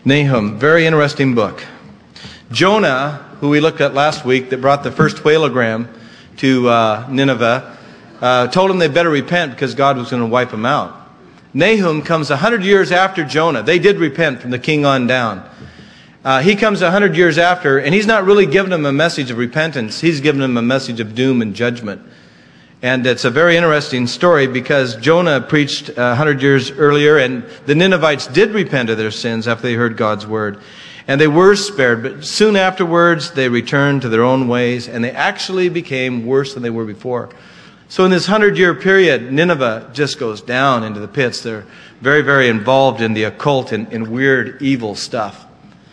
Nahum, very interesting book. Jonah, who we looked at last week, that brought the first whaleogram to Nineveh, told them they better repent because God was going to wipe them out. Nahum comes 100 years after Jonah. They did repent from the king on down. He comes 100 years after, and he's not really giving them a message of repentance. He's giving them a message of doom and judgment. And it's a very interesting story because Jonah preached 100 years earlier, and the Ninevites did repent of their sins after they heard God's word. And they were spared, but soon afterwards they returned to their own ways, and they actually became worse than they were before. So in this 100-year period, Nineveh just goes down into the pits. They're very, very involved in the occult and in weird, evil stuff.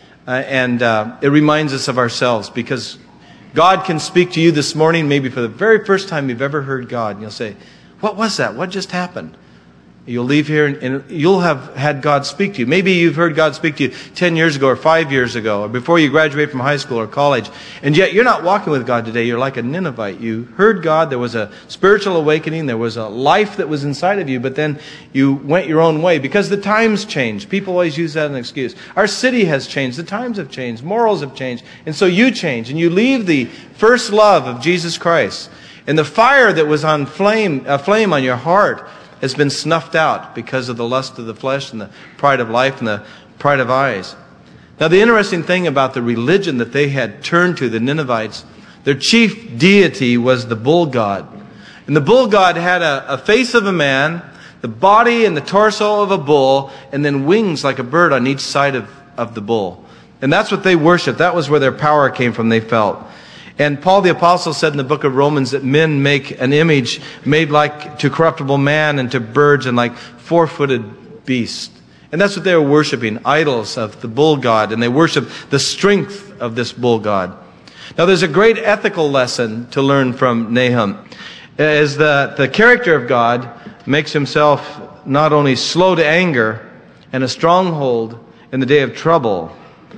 And it reminds us of ourselves, because God can speak to you this morning, maybe for the very first time you've ever heard God. And you'll say, what was that? What just happened? You'll leave here and you'll have had God speak to you. Maybe you've heard God speak to you 10 years ago or 5 years ago or before you graduate from high school or college. And yet you're not walking with God today. You're like a Ninevite. You heard God. There was a spiritual awakening. There was a life that was inside of you. But then you went your own way because the times changed. People always use that as an excuse. Our city has changed. The times have changed. Morals have changed. And so you change. And you leave the first love of Jesus Christ. And the fire that was on flame on your heart has been snuffed out because of the lust of the flesh and the pride of life and the pride of eyes. Now, the interesting thing about the religion that they had turned to, the Ninevites, their chief deity was the bull god. And the bull god had a face of a man, the body and the torso of a bull, and then wings like a bird on each side of the bull. And that's what they worshiped. That was where their power came from, they felt. And Paul the Apostle said in the book of Romans that men make an image made like to corruptible man and to birds and like four-footed beasts. And that's what they were worshiping, idols of the bull god. And they worshiped the strength of this bull god. Now there's a great ethical lesson to learn from Nahum. Is that the character of God makes himself not only slow to anger and a stronghold in the day of trouble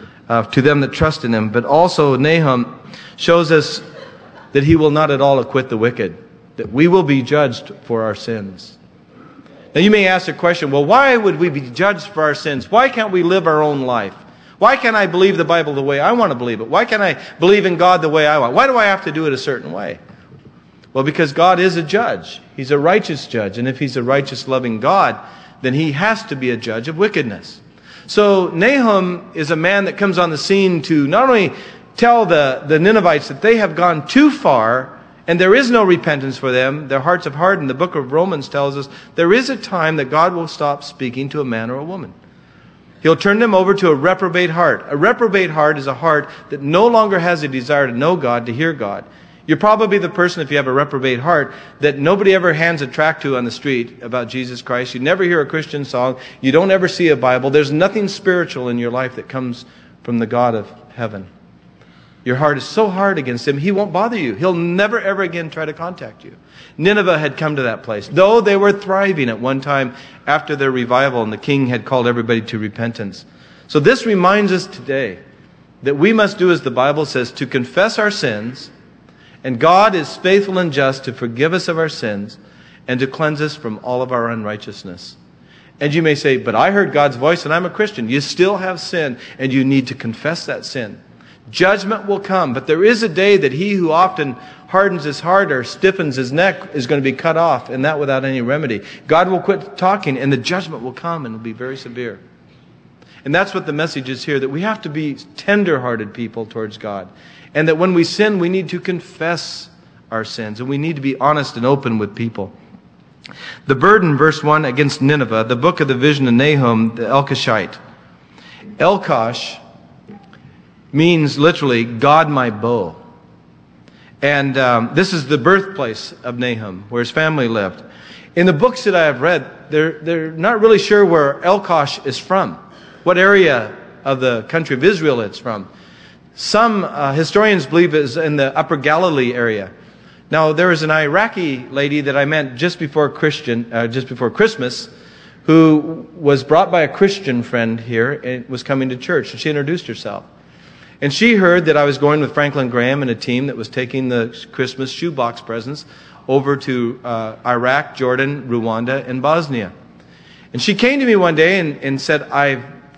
to them that trust in him, but also Nahum shows us that he will not at all acquit the wicked, that we will be judged for our sins. Now you may ask the question, well, why would we be judged for our sins? Why can't we live our own life? Why can't I believe the Bible the way I want to believe it? Why can't I believe in God the way I want? Why do I have to do it a certain way? Well, because God is a judge. He's a righteous judge. And if he's a righteous, loving God, then he has to be a judge of wickedness. So Nahum is a man that comes on the scene to not only tell the Ninevites that they have gone too far and there is no repentance for them. Their hearts have hardened. The book of Romans tells us there is a time that God will stop speaking to a man or a woman. He'll turn them over to a reprobate heart. A reprobate heart is a heart that no longer has a desire to know God, to hear God. You're probably the person, if you have a reprobate heart, that nobody ever hands a tract to on the street about Jesus Christ. You never hear a Christian song. You don't ever see a Bible. There's nothing spiritual in your life that comes from the God of heaven. Your heart is so hard against him, he won't bother you. He'll never ever again try to contact you. Nineveh had come to that place, though they were thriving at one time after their revival, and the king had called everybody to repentance. So this reminds us today that we must do as the Bible says, to confess our sins, and God is faithful and just to forgive us of our sins and to cleanse us from all of our unrighteousness. And you may say, but I heard God's voice and I'm a Christian. You still have sin and you need to confess that sin. Judgment will come, but there is a day that he who often hardens his heart or stiffens his neck is going to be cut off, and that without any remedy. God will quit talking, and the judgment will come, and it will be very severe. And that's what the message is here, that we have to be tender-hearted people towards God, and that when we sin, we need to confess our sins, and we need to be honest and open with people. The burden, verse 1, against Nineveh, the book of the vision of Nahum, the Elkoshite. Elkosh means literally, God my bow. And this is the birthplace of Nahum, where his family lived. In the books that I have read, they're not really sure where Elkosh is from, what area of the country of Israel it's from. Some historians believe it's in the Upper Galilee area. Now, there was an Iraqi lady that I met just before Christmas, who was brought by a Christian friend here and was coming to church, and she introduced herself. And she heard that I was going with Franklin Graham and a team that was taking the Christmas shoebox presents over to Iraq, Jordan, Rwanda, and Bosnia. And she came to me one day and said, I've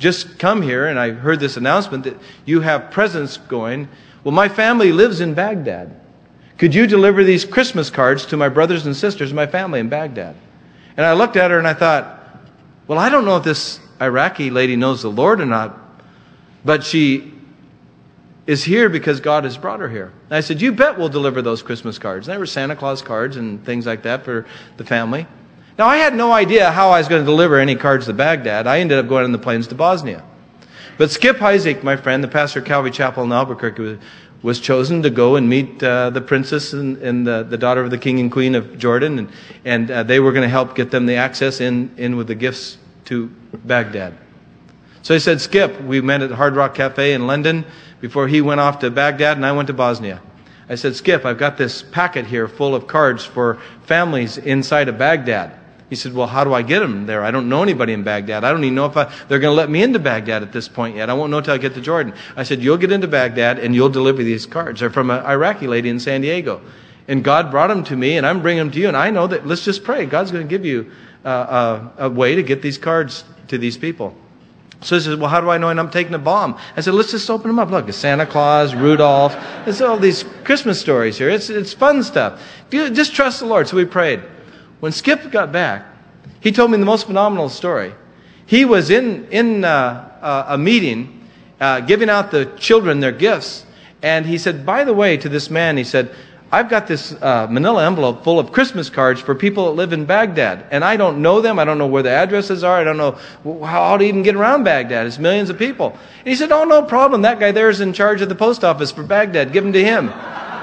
just come here and I heard this announcement that you have presents going. Well, my family lives in Baghdad. Could you deliver these Christmas cards to my brothers and sisters and my family in Baghdad? And I looked at her and I thought, well, I don't know if this Iraqi lady knows the Lord or not, but she is here because God has brought her here. And I said, you bet we'll deliver those Christmas cards. And they were Santa Claus cards and things like that for the family. Now, I had no idea how I was going to deliver any cards to Baghdad. I ended up going on the planes to Bosnia. But Skip Heizik, my friend, the pastor of Calvary Chapel in Albuquerque, was chosen to go and meet the princess and the daughter of the king and queen of Jordan. And they were going to help get them the access in with the gifts to Baghdad. So he said, Skip, we met at Hard Rock Cafe in London before he went off to Baghdad and I went to Bosnia. I said, Skip, I've got this packet here full of cards for families inside of Baghdad. He said, well, how do I get them there? I don't know anybody in Baghdad. I don't even know if they're going to let me into Baghdad at this point yet. I won't know until I get to Jordan. I said, you'll get into Baghdad and you'll deliver these cards. They're from an Iraqi lady in San Diego. And God brought them to me and I'm bringing them to you. And I know that, let's just pray. God's going to give you a way to get these cards to these people. So he says, well, how do I know I'm taking a bomb? I said, let's just open them up. Look, it's Santa Claus, Rudolph. There's all these Christmas stories here. It's fun stuff. Just trust the Lord. So we prayed. When Skip got back, he told me the most phenomenal story. He was in a meeting giving out the children their gifts. And he said, by the way, to this man, he said, I've got this manila envelope full of Christmas cards for people that live in Baghdad. And I don't know them. I don't know where the addresses are. I don't know how to even get around Baghdad. It's millions of people. And he said, oh, no problem. That guy there is in charge of the post office for Baghdad. Give them to him.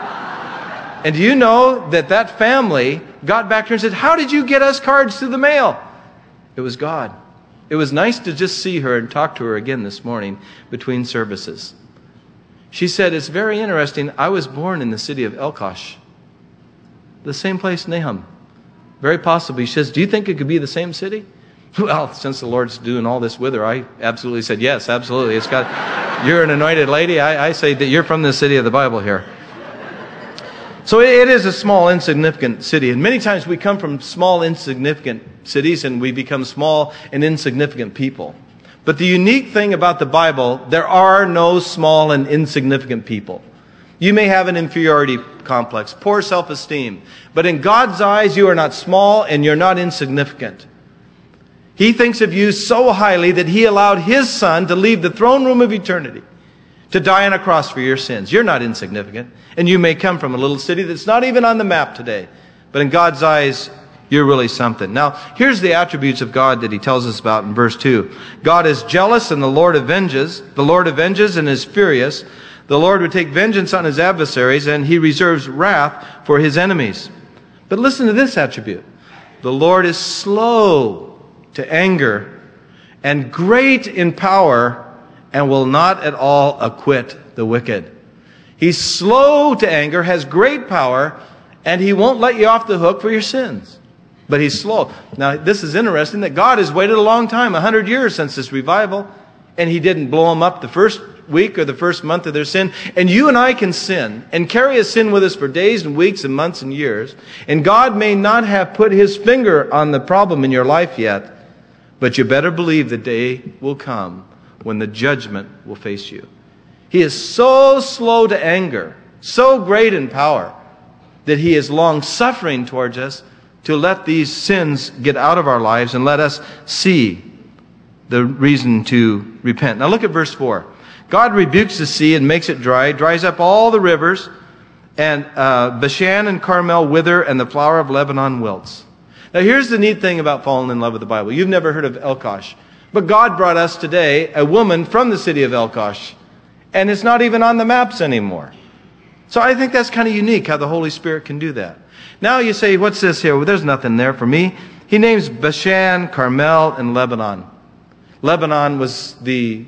And do you know that family got back to her and said, how did you get us cards through the mail? It was God. It was nice to just see her and talk to her again this morning between services. She said, it's very interesting. I was born in the city of Elkosh, the same place Nahum. Very possibly. She says, do you think it could be the same city? Well, since the Lord's doing all this with her, I absolutely said, yes, absolutely. You're an anointed lady. I say that you're from the city of the Bible here. So it is a small, insignificant city. And many times we come from small, insignificant cities and we become small and insignificant people. But the unique thing about the Bible, there are no small and insignificant people. You may have an inferiority complex, poor self-esteem. But in God's eyes, you are not small and you're not insignificant. He thinks of you so highly that He allowed His Son to leave the throne room of eternity to die on a cross for your sins. You're not insignificant. And you may come from a little city that's not even on the map today. But in God's eyes, you're really something. Now, here's the attributes of God that He tells us about in verse 2. God is jealous and the Lord avenges. The Lord avenges and is furious. The Lord would take vengeance on His adversaries and He reserves wrath for His enemies. But listen to this attribute. The Lord is slow to anger and great in power and will not at all acquit the wicked. He's slow to anger, has great power, and He won't let you off the hook for your sins. But He's slow. Now, this is interesting that God has waited a long time, 100 years since this revival, and He didn't blow them up the first week or the first month of their sin. And you and I can sin and carry a sin with us for days and weeks and months and years. And God may not have put His finger on the problem in your life yet, but you better believe the day will come when the judgment will face you. He is so slow to anger, so great in power, that He is long-suffering towards us to let these sins get out of our lives and let us see the reason to repent. Now look at verse 4. God rebukes the sea and makes it dry, dries up all the rivers, and Bashan and Carmel wither, and the flower of Lebanon wilts. Now here's the neat thing about falling in love with the Bible. You've never heard of Elkosh. But God brought us today a woman from the city of Elkosh. And it's not even on the maps anymore. So I think that's kind of unique how the Holy Spirit can do that. Now you say, what's this here? Well, there's nothing there for me. He names Bashan, Carmel, and Lebanon. Lebanon was the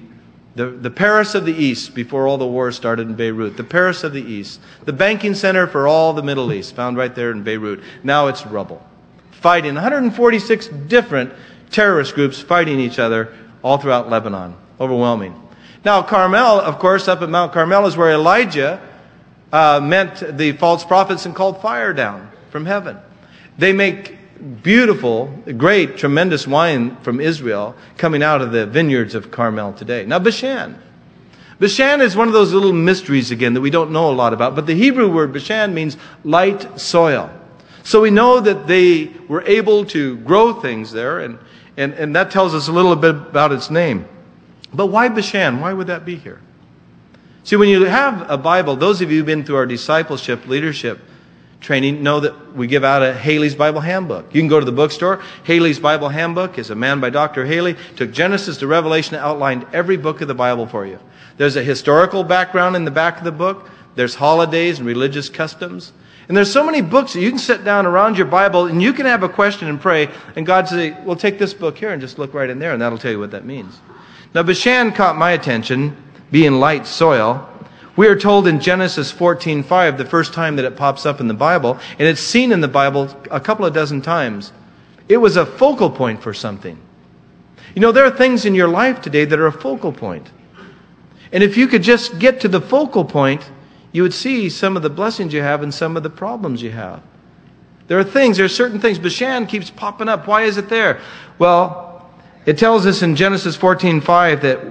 Paris of the East before all the wars started in Beirut. The Paris of the East. The banking center for all the Middle East, found right there in Beirut. Now it's rubble. Fighting 146 different terrorist groups fighting each other all throughout Lebanon. Overwhelming. Now Carmel, of course, up at Mount Carmel is where Elijah met the false prophets and called fire down from heaven. They make beautiful, great, tremendous wine from Israel coming out of the vineyards of Carmel today. Now, Bashan. Bashan is one of those little mysteries, again, that we don't know a lot about. But the Hebrew word Bashan means light soil. So we know that they were able to grow things there, and that tells us a little bit about its name. But why Bashan? Why would that be here? See, when you have a Bible, those of you who've been through our discipleship leadership training know that we give out a Haley's Bible Handbook. You can go to the bookstore. Haley's Bible Handbook is a man by Dr. Haley. Took Genesis to Revelation and outlined every book of the Bible for you. There's a historical background in the back of the book. There's holidays and religious customs. And there's so many books that you can sit down around your Bible and you can have a question and pray. And God says, well, take this book here and just look right in there and that'll tell you what that means. Now, Bashan caught my attention, being light soil. We are told in Genesis 14:5, the first time that it pops up in the Bible, and it's seen in the Bible a couple of dozen times. It was a focal point for something. You know, there are things in your life today that are a focal point. And if you could just get to the focal point, you would see some of the blessings you have and some of the problems you have. There are certain things. Bashan keeps popping up. Why is it there? Well, it tells us in Genesis 14:5 that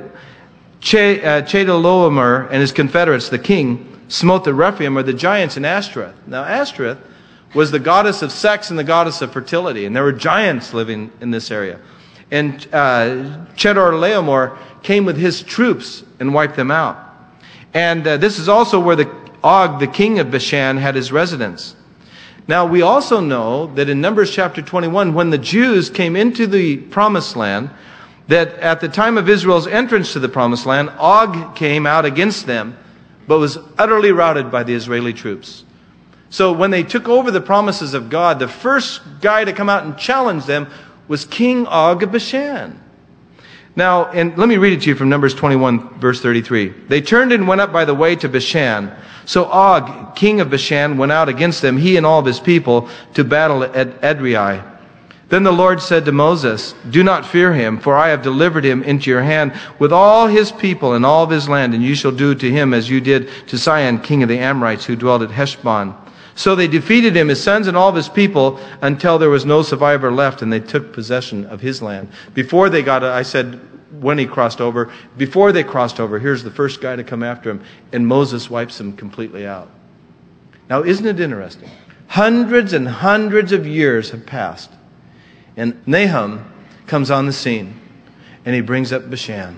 Chedorlaomer and his confederates, the king, smote the Rephaim, or the giants, in Ashtoreth. Now, Ashtoreth was the goddess of sex and the goddess of fertility, and there were giants living in this area. And Chedorlaomer came with his troops and wiped them out. And this is also where Og, the king of Bashan, had his residence. Now, we also know that in Numbers chapter 21, when the Jews came into the promised land, that at the time of Israel's entrance to the promised land, Og came out against them, but was utterly routed by the Israeli troops. So when they took over the promises of God, the first guy to come out and challenge them was King Og of Bashan. Now, and let me read it to you from Numbers 21, verse 33. They turned and went up by the way to Bashan. So Og, king of Bashan, went out against them, he and all of his people, to battle at Edrei. Then the Lord said to Moses, do not fear him, for I have delivered him into your hand with all his people and all of his land, and you shall do to him as you did to Sihon, king of the Amorites, who dwelt at Heshbon. So they defeated him, his sons and all of his people, until there was no survivor left, and they took possession of his land. Before they I said when he crossed over, before they crossed over, here's the first guy to come after him, and Moses wipes him completely out. Now, isn't it interesting? Hundreds and hundreds of years have passed. And Nahum comes on the scene, and he brings up Bashan.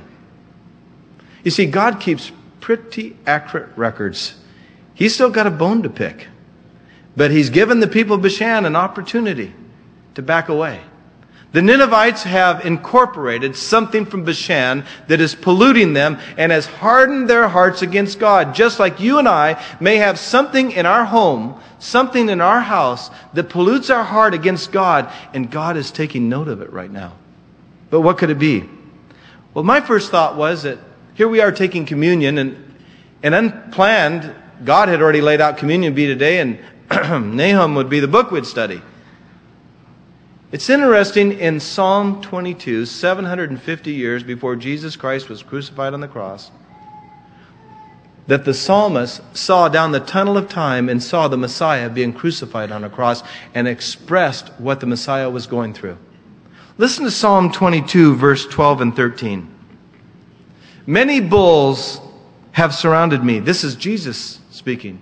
You see, God keeps pretty accurate records. He's still got a bone to pick. But he's given the people of Bashan an opportunity to back away. The Ninevites have incorporated something from Bashan that is polluting them and has hardened their hearts against God. Just like you and I may have something in our home, something in our house that pollutes our heart against God, and God is taking note of it right now. But what could it be? Well, my first thought was that here we are taking communion, and unplanned, God had already laid out communion be today, and Nahum would be the book we'd study. It's interesting, in Psalm 22, 750 years before Jesus Christ was crucified on the cross, that the psalmist saw down the tunnel of time and saw the Messiah being crucified on a cross and expressed what the Messiah was going through. Listen to Psalm 22, verse 12 and 13. Many bulls have surrounded me. This is Jesus speaking.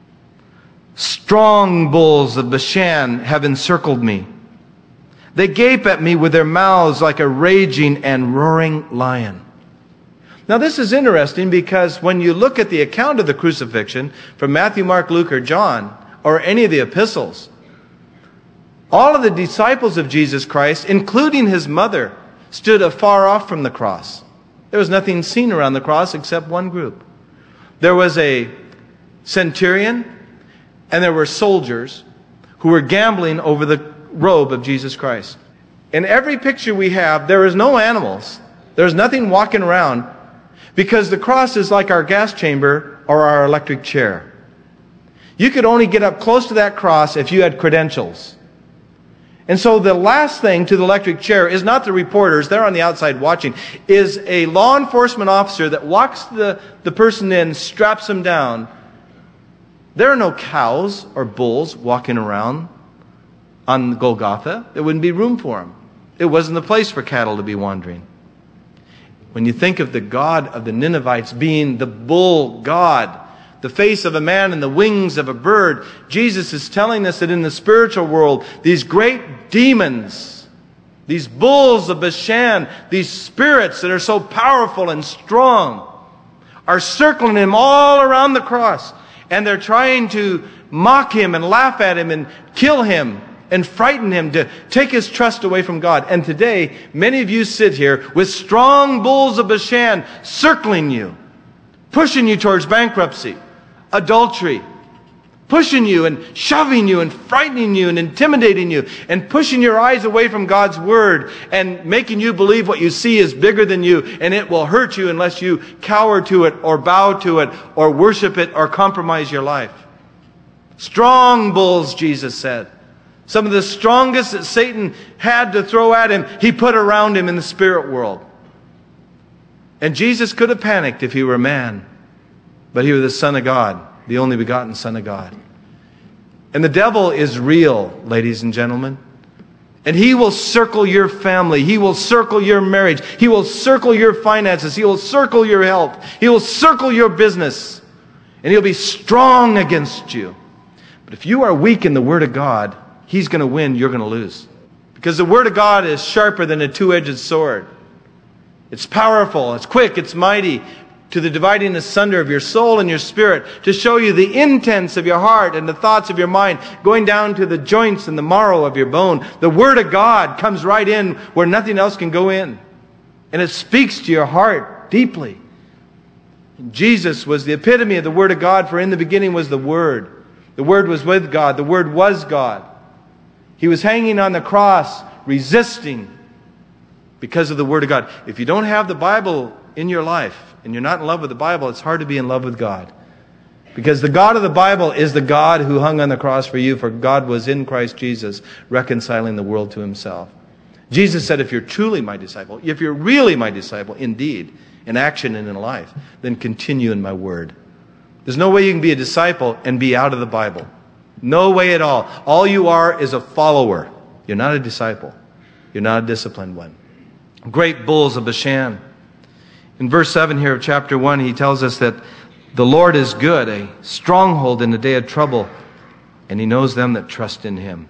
Strong bulls of Bashan have encircled me. They gape at me with their mouths like a raging and roaring lion. Now, this is interesting because when you look at the account of the crucifixion from Matthew, Mark, Luke, or John, or any of the epistles, all of the disciples of Jesus Christ, including his mother, stood afar off from the cross. There was nothing seen around the cross except one group. There was a centurion, and there were soldiers who were gambling over the robe of Jesus Christ. In every picture we have, there is no animals. There's nothing walking around, because the cross is like our gas chamber or our electric chair. You could only get up close to that cross if you had credentials. And so the last thing to the electric chair is not the reporters, they're on the outside watching, is a law enforcement officer that walks the person in, straps him down. There are no cows or bulls walking around. on Golgotha. There wouldn't be room for them. It wasn't the place for cattle to be wandering. When you think of the God of the Ninevites being the bull God, the face of a man and the wings of a bird, Jesus is telling us that in the spiritual world, these great demons, these bulls of Bashan, these spirits that are so powerful and strong, are circling him all around the cross. And they're trying to mock him and laugh at him and kill him and frighten him to take his trust away from God. And today, many of you sit here with strong bulls of Bashan circling you, pushing you towards bankruptcy, adultery, pushing you and shoving you and frightening you and intimidating you and pushing your eyes away from God's Word and making you believe what you see is bigger than you and it will hurt you unless you cower to it or bow to it or worship it or compromise your life. Strong bulls, Jesus said. Some of the strongest that Satan had to throw at him, he put around him in the spirit world. And Jesus could have panicked if he were a man, but he was the Son of God, the only begotten Son of God. And the devil is real, ladies and gentlemen. And he will circle your family. He will circle your marriage. He will circle your finances. He will circle your health. He will circle your business. And he'll be strong against you. But if you are weak in the Word of God, he's going to win, you're going to lose. Because the Word of God is sharper than a two-edged sword. It's powerful, it's quick, it's mighty, to the dividing asunder of your soul and your spirit, to show you the intents of your heart and the thoughts of your mind, going down to the joints and the marrow of your bone. The Word of God comes right in where nothing else can go in. And it speaks to your heart deeply. Jesus was the epitome of the Word of God, for in the beginning was the Word. The Word was with God. The Word was God. He was hanging on the cross, resisting because of the Word of God. If you don't have the Bible in your life, and you're not in love with the Bible, it's hard to be in love with God. Because the God of the Bible is the God who hung on the cross for you, for God was in Christ Jesus, reconciling the world to Himself. Jesus said, if you're truly my disciple, if you're really my disciple, indeed, in action and in life, then continue in my Word. There's no way you can be a disciple and be out of the Bible. No way at all. All you are is a follower. You're not a disciple. You're not a disciplined one. Great bulls of Bashan. In verse 7 here of chapter 1, he tells us that the Lord is good, a stronghold in the day of trouble, and He knows them that trust in Him.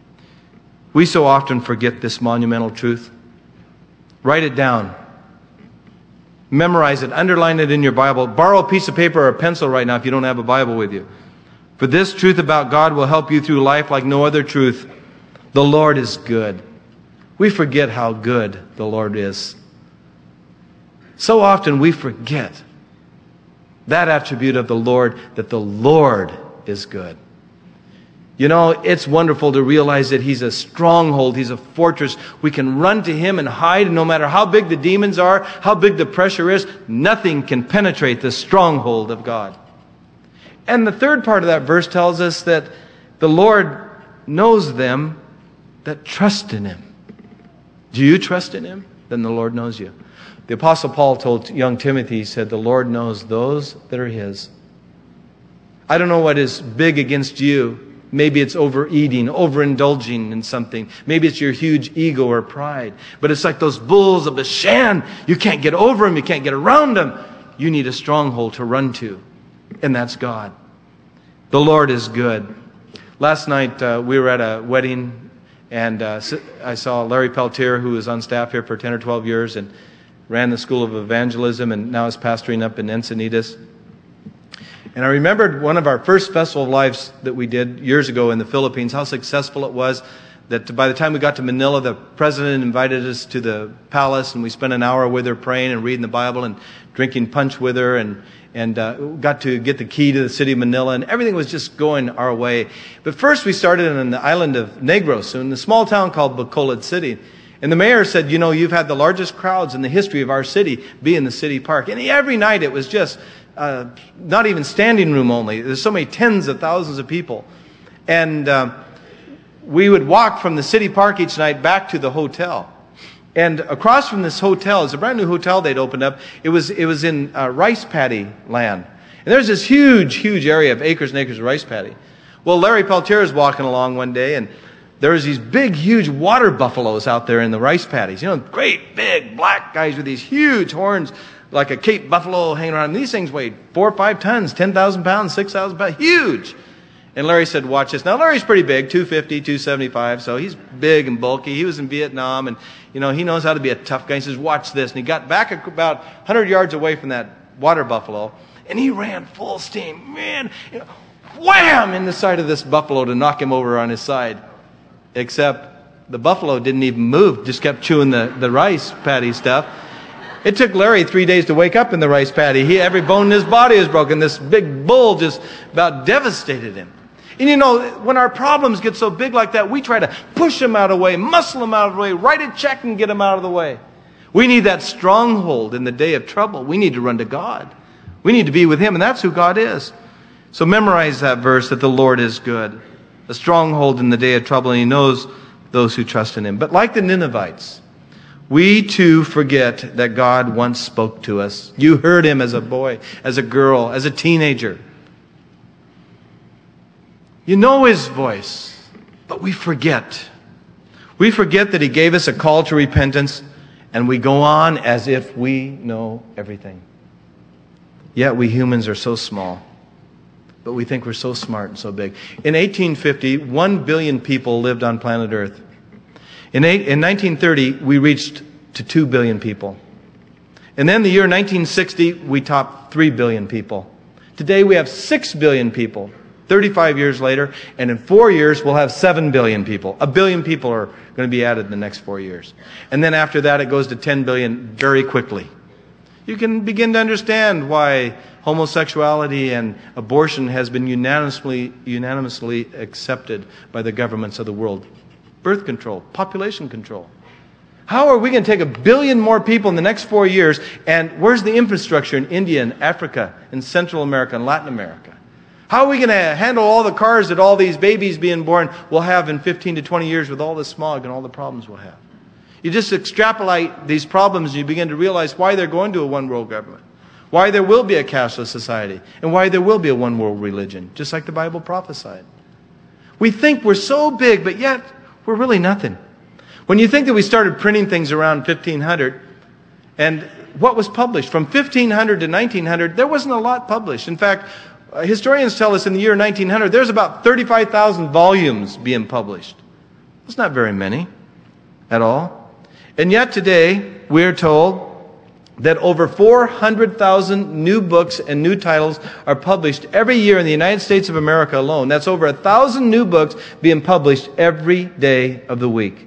We so often forget this monumental truth. Write it down. Memorize it. Underline it in your Bible. Borrow a piece of paper or a pencil right now if you don't have a Bible with you. For this truth about God will help you through life like no other truth. The Lord is good. We forget how good the Lord is. So often we forget that attribute of the Lord, that the Lord is good. You know, it's wonderful to realize that He's a stronghold. He's a fortress. We can run to Him and hide. And no matter how big the demons are, how big the pressure is, nothing can penetrate the stronghold of God. And the third part of that verse tells us that the Lord knows them that trust in Him. Do you trust in Him? Then the Lord knows you. The Apostle Paul told young Timothy, he said, the Lord knows those that are His. I don't know what is big against you. Maybe it's overeating, overindulging in something. Maybe it's your huge ego or pride. But it's like those bulls of Bashan. You can't get over them. You can't get around them. You need a stronghold to run to. And that's God. The Lord is good. Last night we were at a wedding, and I saw Larry Peltier, who was on staff here for 10 or 12 years and ran the School of Evangelism and now is pastoring up in Encinitas. And I remembered one of our first Festival of Lives that we did years ago in the Philippines, how successful it was, that by the time we got to Manila, the president invited us to the palace, and we spent an hour with her praying and reading the Bible and drinking punch with her, and got to get the key to the city of Manila, and everything was just going our way. But first we started on the island of Negros, in a small town called Bacolod City. And the mayor said, you know, you've had the largest crowds in the history of our city be in the city park. And every night it was just not even standing room only. There's so many tens of thousands of people. And we would walk from the city park each night back to the hotel. And across from this hotel is a brand new hotel they'd opened up. It was in rice paddy land. And there's this huge, huge area of acres and acres of rice paddy. Well, Larry Peltier is walking along one day, and there was these big, huge water buffaloes out there in the rice paddies. You know, great, big, black guys with these huge horns, like a Cape buffalo hanging around. And these things weighed 4 or 5 tons, 10,000 pounds, 6,000 pounds, huge. And Larry said, watch this. Now, Larry's pretty big, 250, 275, so he's big and bulky. He was in Vietnam, and, you know, he knows how to be a tough guy. He says, watch this. And he got back about 100 yards away from that water buffalo, and he ran full steam. Man, you know, wham! In the side of this buffalo to knock him over on his side. Except the buffalo didn't even move, just kept chewing the rice paddy stuff. It took Larry 3 days to wake up in the rice paddy. Every bone in his body was broken. This big bull just about devastated him. And you know, when our problems get so big like that, we try to push them out of the way, muscle them out of the way, write a check and get them out of the way. We need that stronghold in the day of trouble. We need to run to God. We need to be with Him, and that's who God is. So memorize that verse, that the Lord is good. A stronghold in the day of trouble, and He knows those who trust in Him. But like the Ninevites, we too forget that God once spoke to us. You heard Him as a boy, as a girl, as a teenager. You know His voice, but we forget. We forget that He gave us a call to repentance, and we go on as if we know everything. Yet we humans are so small, but we think we're so smart and so big. In 1850, 1 billion people lived on planet Earth. In 1930, we reached to 2 billion people. And then the year 1960, we topped 3 billion people. Today we have 6 billion people. 35 years later, and in 4 years, we'll have 7 billion people. 1 billion people are going to be added in the next 4 years. And then after that, it goes to 10 billion very quickly. You can begin to understand why homosexuality and abortion has been unanimously accepted by the governments of the world. Birth control, population control. How are we going to take 1 billion more people in the next 4 years, and where's the infrastructure in India and Africa and Central America and Latin America? How are we going to handle all the cars that all these babies being born will have in 15 to 20 years with all the smog and all the problems we'll have? You just extrapolate these problems and you begin to realize why they're going to a one-world government, why there will be a cashless society, and why there will be a one-world religion, just like the Bible prophesied. We think we're so big, but yet we're really nothing. When you think that we started printing things around 1500, and what was published from 1500 to 1900, there wasn't a lot published. In fact, historians tell us in the year 1900, there's about 35,000 volumes being published. That's not very many at all. And yet today, we're told that over 400,000 new books and new titles are published every year in the United States of America alone. That's over 1,000 new books being published every day of the week.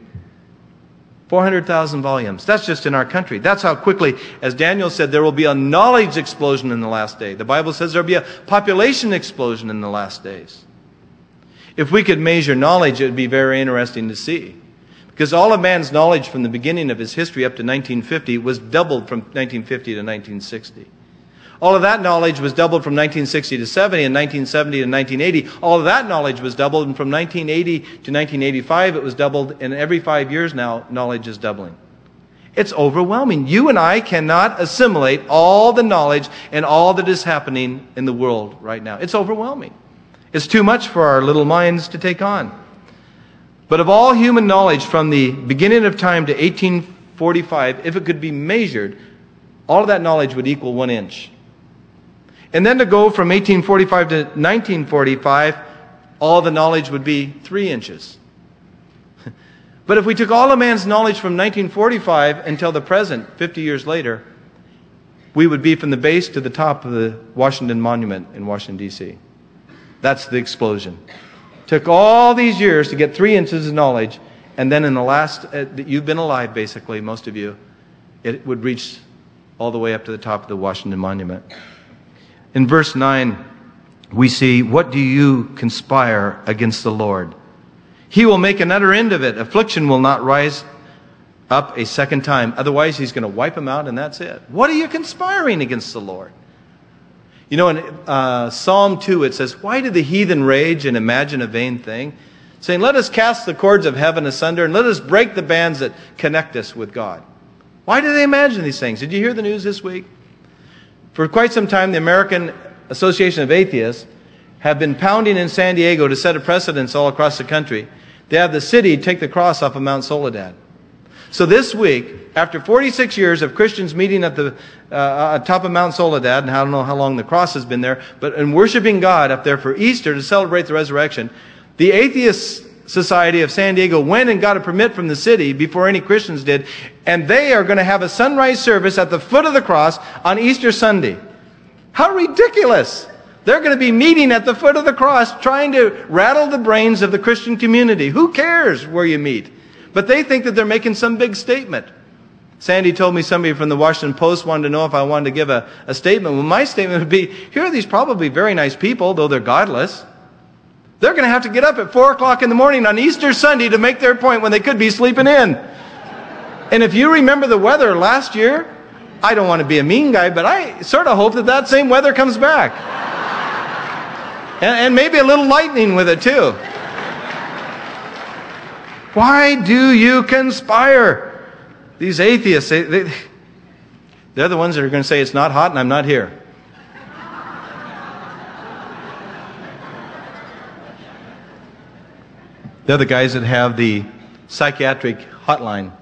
400,000 volumes. That's just in our country. That's how quickly, as Daniel said, there will be a knowledge explosion in the last day. The Bible says there will be a population explosion in the last days. If we could measure knowledge, it would be very interesting to see. Because all of man's knowledge from the beginning of his history up to 1950 was doubled from 1950 to 1960. All of that knowledge was doubled from 1960 to 70 and 1970 to 1980. All of that knowledge was doubled, and from 1980 to 1985 it was doubled, and every 5 years now knowledge is doubling. It's overwhelming. You and I cannot assimilate all the knowledge and all that is happening in the world right now. It's overwhelming. It's too much for our little minds to take on. But of all human knowledge from the beginning of time to 1845, if it could be measured, all of that knowledge would equal 1 inch. And then to go from 1845 to 1945, all the knowledge would be 3 inches. But if we took all of man's knowledge from 1945 until the present, 50 years later, we would be from the base to the top of the Washington Monument in Washington, D.C. That's the explosion. Took all these years to get 3 inches of knowledge, and then in the last, you've been alive basically, most of you, it would reach all the way up to the top of the Washington Monument. In verse 9, we see, what do you conspire against the Lord? He will make an utter end of it. Affliction will not rise up a second time. Otherwise, He's going to wipe them out, and that's it. What are you conspiring against the Lord? You know, in Psalm 2, it says, why do the heathen rage and imagine a vain thing? Saying, let us cast the cords of heaven asunder, and let us break the bands that connect us with God. Why do they imagine these things? Did you hear the news this week? For quite some time, the American Association of Atheists have been pounding in San Diego to set a precedence all across the country They have the city take the cross off of Mount Soledad. So this week, after 46 years of Christians meeting at the top of Mount Soledad, and I don't know how long the cross has been there, but in worshiping God up there for Easter to celebrate the resurrection, the Atheist Society of San Diego went and got a permit from the city before any Christians did, and they are going to have a sunrise service at the foot of the cross on Easter Sunday. How ridiculous! They're going to be meeting at the foot of the cross trying to rattle the brains of the Christian community. Who cares where you meet? But they think that they're making some big statement. Sandy told me somebody from the Washington Post wanted to know if I wanted to give a statement. Well, my statement would be, here are these probably very nice people, though they're godless. They're going to have to get up at 4 o'clock in the morning on Easter Sunday to make their point when they could be sleeping in. And if you remember the weather last year, I don't want to be a mean guy, but I sort of hope that that same weather comes back. And maybe a little lightning with it too. Why do you conspire? These atheists, they're the ones that are going to say it's not hot and I'm not here. They're the guys that have the psychiatric hotline.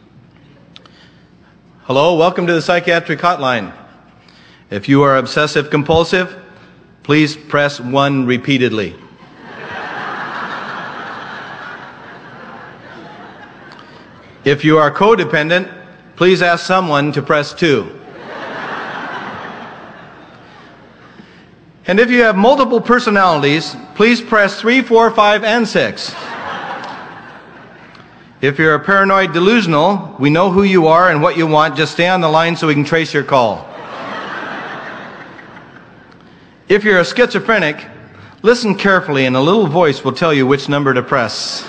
Hello, welcome to the psychiatric hotline. If you are obsessive compulsive, please press 1 repeatedly. If you are codependent, please ask someone to press 2. And if you have multiple personalities, please press 3, 4, 5, and 6. If you're a paranoid delusional, we know who you are and what you want. Just stay on the line so we can trace your call. If you're a schizophrenic, listen carefully and a little voice will tell you which number to press.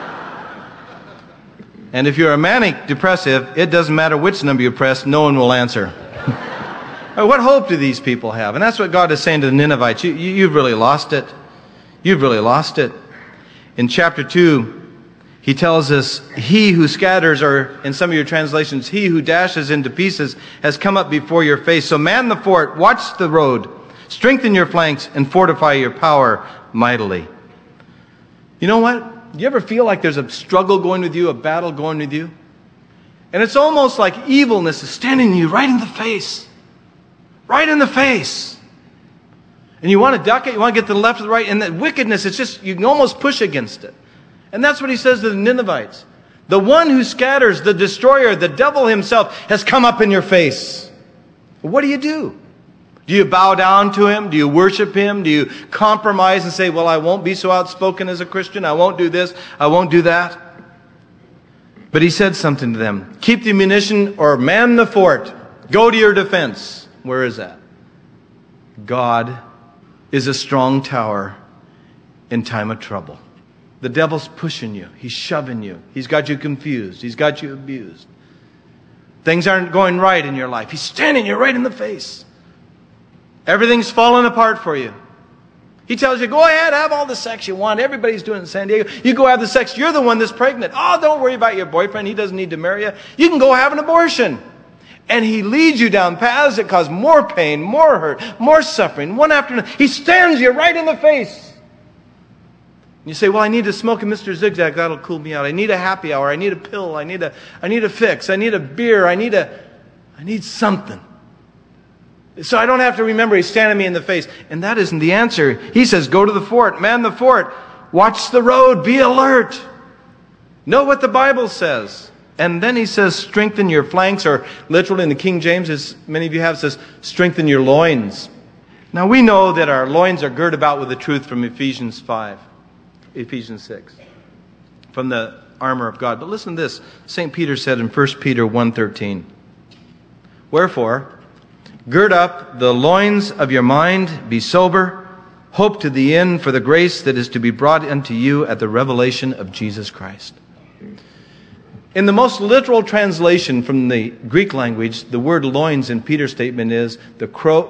And if you're a manic depressive, it doesn't matter which number you press, no one will answer. What hope do these people have? And that's what God is saying to the Ninevites. You've really lost it. You've really lost it. In chapter 2, he tells us, he who scatters, or in some of your translations, he who dashes into pieces, has come up before your face. So man the fort, watch the road, strengthen your flanks, and fortify your power mightily. You know what? Do you ever feel like there's a struggle going with you, a battle going with you? And it's almost like evilness is standing you right in the face. Right in the face. And you want to duck it, you want to get to the left or the right, and that wickedness, it's just, you can almost push against it. And that's what he says to the Ninevites. The one who scatters, the destroyer, the devil himself, has come up in your face. What do? Do you bow down to him? Do you worship him? Do you compromise and say, well, I won't be so outspoken as a Christian. I won't do this. I won't do that. But he said something to them. Keep the ammunition or man the fort. Go to your defense. Where is that? God is a strong tower in time of trouble. The devil's pushing you. He's shoving you. He's got you confused. He's got you abused. Things aren't going right in your life. He's standing you right in the face. Everything's falling apart for you. He tells you, go ahead, have all the sex you want. Everybody's doing it in San Diego. You go have the sex. You're the one that's pregnant. Oh, don't worry about your boyfriend. He doesn't need to marry you. You can go have an abortion. And he leads you down paths that cause more pain, more hurt, more suffering. One after another. He stands you right in the face. You say, well, I need to smoke a Mr. Zigzag. That'll cool me out. I need a happy hour. I need a pill. I need a fix. I need a beer. I need something. So I don't have to remember he's standing me in the face. And that isn't the answer. He says, go to the fort. Man the fort. Watch the road. Be alert. Know what the Bible says. And then he says, strengthen your flanks, or literally in the King James, as many of you have, says, strengthen your loins. Now we know that our loins are girded about with the truth from Ephesians 6, from the armor of God. But listen to this. St. Peter said in 1 Peter 1:13, wherefore, gird up the loins of your mind, be sober, hope to the end for the grace that is to be brought unto you at the revelation of Jesus Christ. In the most literal translation from the Greek language, the word loins in Peter's statement is the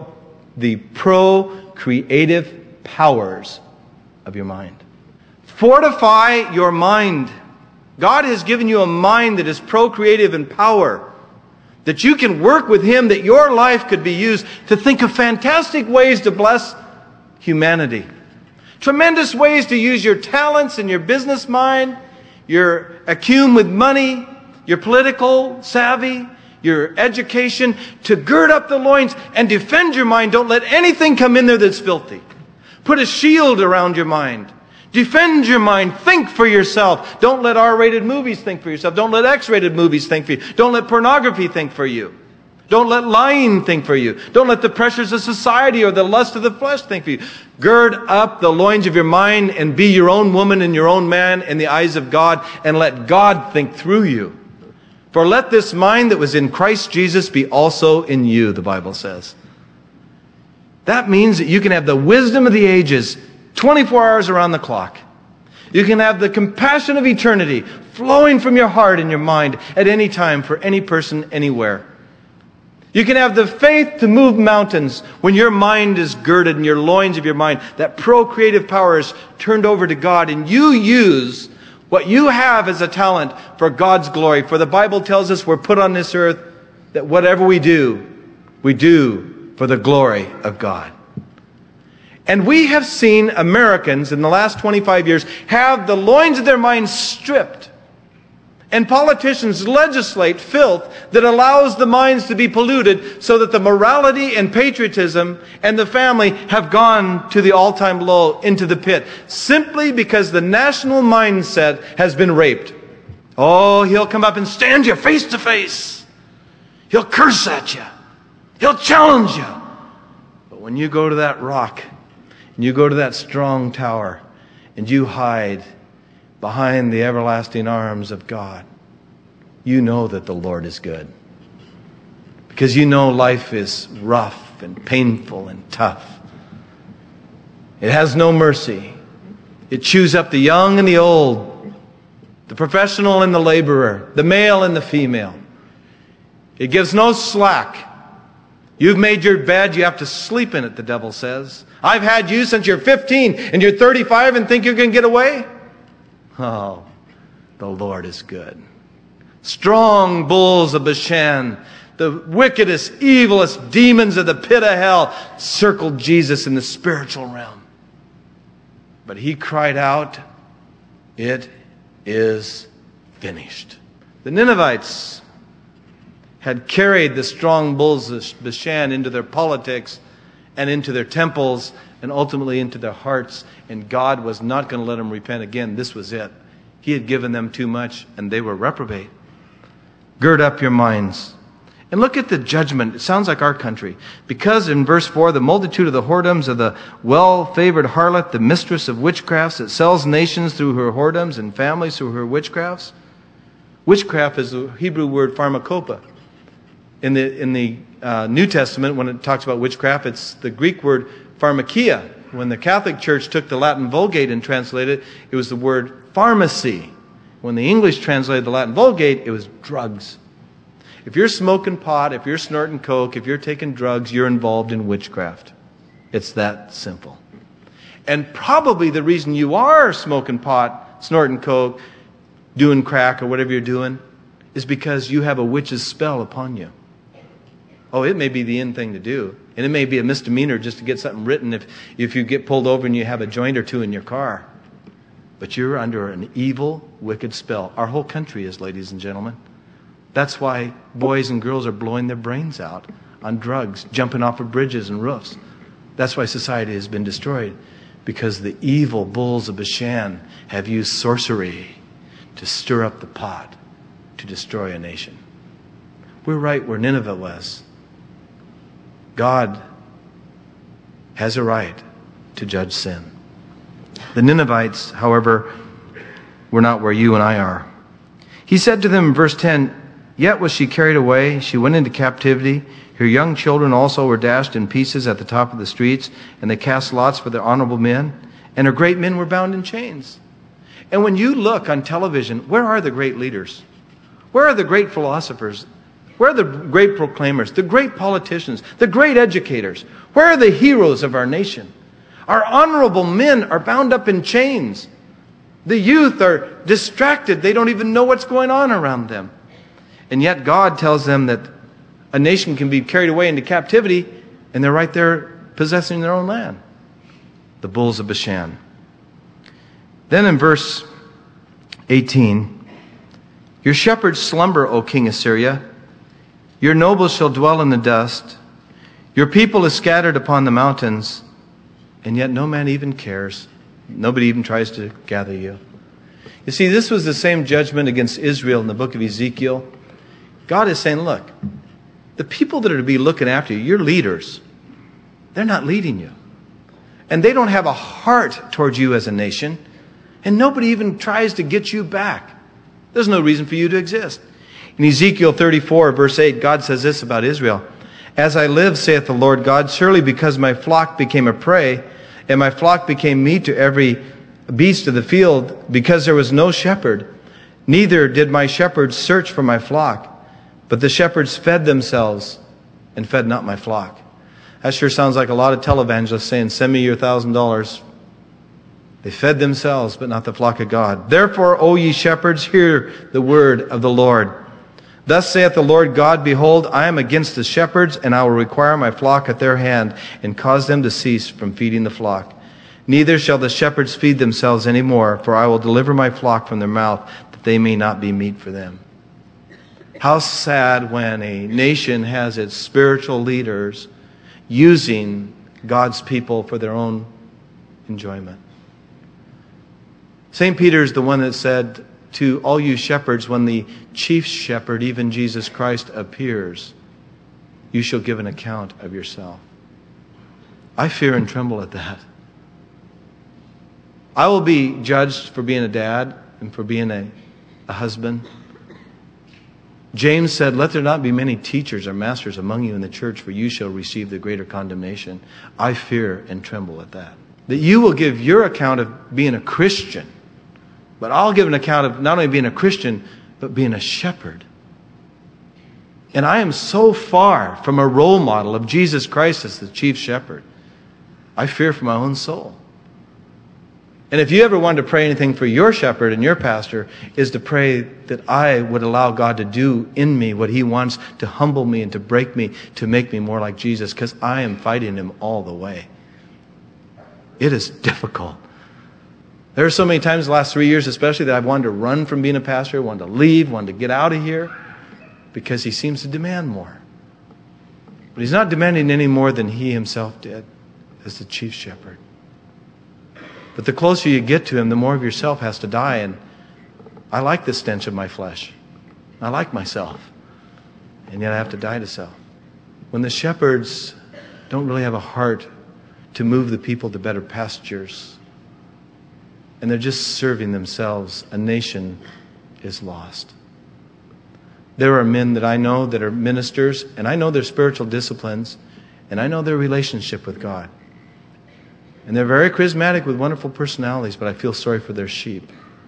procreative powers of your mind. Fortify your mind. God has given you a mind that is procreative in power, that you can work with him, that your life could be used to think of fantastic ways to bless humanity. Tremendous ways to use your talents and your business mind your acumen with money, your political savvy, your education, to gird up the loins and defend your mind. Don't let anything come in there that's filthy. Put a shield around your mind. Defend your mind. Think for yourself. Don't let R-rated movies think for yourself. Don't let X-rated movies think for you. Don't let pornography think for you. Don't let lying think for you. Don't let the pressures of society or the lust of the flesh think for you. Gird up the loins of your mind and be your own woman and your own man in the eyes of God, and let God think through you. For let this mind that was in Christ Jesus be also in you, the Bible says. That means that you can have the wisdom of the ages 24 hours around the clock. You can have the compassion of eternity flowing from your heart and your mind at any time for any person anywhere. You can have the faith to move mountains when your mind is girded and your loins of your mind, that procreative power is turned over to God, and you use what you have as a talent for God's glory. For the Bible tells us we're put on this earth that whatever we do for the glory of God. And we have seen Americans in the last 25 years have the loins of their minds stripped. And politicians legislate filth that allows the minds to be polluted, so that the morality and patriotism and the family have gone to the all-time low, into the pit, simply because the national mindset has been raped. Oh, he'll come up and stand you face to face. He'll curse at you. He'll challenge you. But when you go to that rock, and you go to that strong tower, and you hide behind the everlasting arms of God, you know that the Lord is good. Because you know life is rough and painful and tough. It has no mercy. It chews up the young and the old, the professional and the laborer, the male and the female. It gives no slack. You've made your bed, you have to sleep in it, the devil says. I've had you since you're 15 and you're 35 and think you can get away? Oh, the Lord is good. Strong bulls of Bashan, the wickedest, evilest demons of the pit of hell, circled Jesus in the spiritual realm. But he cried out, "It is finished." The Ninevites had carried the strong bulls of Bashan into their politics and into their temples and ultimately into their hearts. And God was not going to let them repent again. This was it. He had given them too much and they were reprobate. Gird up your minds. And look at the judgment. It sounds like our country. Because in verse 4, the multitude of the whoredoms of the well-favored harlot, the mistress of witchcrafts, that sells nations through her whoredoms and families through her witchcrafts. Witchcraft is the Hebrew word pharmakopa. In the New Testament, when it talks about witchcraft, it's the Greek word pharmakia. When the Catholic Church took the Latin Vulgate and translated it, it was the word pharmacy. When the English translated the Latin Vulgate, it was drugs. If you're smoking pot, if you're snorting coke, if you're taking drugs, you're involved in witchcraft. It's that simple. And probably the reason you are smoking pot, snorting coke, doing crack or whatever you're doing, is because you have a witch's spell upon you. Oh, it may be the in thing to do. And it may be a misdemeanor just to get something written if you get pulled over and you have a joint or two in your car. But you're under an evil, wicked spell. Our whole country is, ladies and gentlemen. That's why boys and girls are blowing their brains out on drugs, jumping off of bridges and roofs. That's why society has been destroyed. Because the evil bulls of Bashan have used sorcery to stir up the pot, to destroy a nation. We're right where Nineveh was. God has a right to judge sin. The Ninevites, however, were not where you and I are. He said to them in verse 10, "Yet was she carried away, she went into captivity. Her young children also were dashed in pieces at the top of the streets, and they cast lots for their honorable men, and her great men were bound in chains." And when you look on television, where are the great leaders? Where are the great philosophers? Where are the great proclaimers, the great politicians, the great educators? Where are the heroes of our nation? Our honorable men are bound up in chains. The youth are distracted. They don't even know what's going on around them. And yet God tells them that a nation can be carried away into captivity, and they're right there possessing their own land. The bulls of Bashan. Then in verse 18. Your shepherds slumber, O King Assyria. Your nobles shall dwell in the dust. Your people is scattered upon the mountains, and yet no man even cares. Nobody even tries to gather you. You see, this was the same judgment against Israel in the book of Ezekiel. God is saying, look, the people that are to be looking after you, your leaders, they're not leading you. And they don't have a heart towards you as a nation. And nobody even tries to get you back. There's no reason for you to exist. In Ezekiel 34, verse 8, God says this about Israel. As I live, saith the Lord God, surely because my flock became a prey, and my flock became meat to every beast of the field, because there was no shepherd, neither did my shepherds search for my flock, but the shepherds fed themselves and fed not my flock. That sure sounds like a lot of televangelists saying, send me your $1,000. They fed themselves, but not the flock of God. Therefore, O ye shepherds, hear the word of the Lord. Thus saith the Lord God, behold, I am against the shepherds, and I will require my flock at their hand, and cause them to cease from feeding the flock. Neither shall the shepherds feed themselves any more, for I will deliver my flock from their mouth, that they may not be meat for them. How sad when a nation has its spiritual leaders using God's people for their own enjoyment. St. Peter is the one that said to all you shepherds, when the chief shepherd, even Jesus Christ, appears, you shall give an account of yourself. I fear and tremble at that. I will be judged for being a dad and for being a husband. James said, let there not be many teachers or masters among you in the church, for you shall receive the greater condemnation. I fear and tremble at that. That you will give your account of being a Christian, but I'll give an account of not only being a Christian, but being a shepherd. And I am so far from a role model of Jesus Christ as the chief shepherd. I fear for my own soul. And if you ever wanted to pray anything for your shepherd and your pastor, is to pray that I would allow God to do in me what He wants, to humble me and to break me, to make me more like Jesus, because I am fighting Him all the way. It is difficult. There are so many times the last 3 years especially that I've wanted to run from being a pastor, wanted to leave, wanted to get out of here, because he seems to demand more. But he's not demanding any more than he himself did as the chief shepherd. But the closer you get to him, the more of yourself has to die. And I like the stench of my flesh. I like myself. And yet I have to die to self. When the shepherds don't really have a heart to move the people to better pastures, and they're just serving themselves, a nation is lost. There are men that I know that are ministers, and I know their spiritual disciplines, and I know their relationship with God. And they're very charismatic with wonderful personalities, but I feel sorry for their sheep.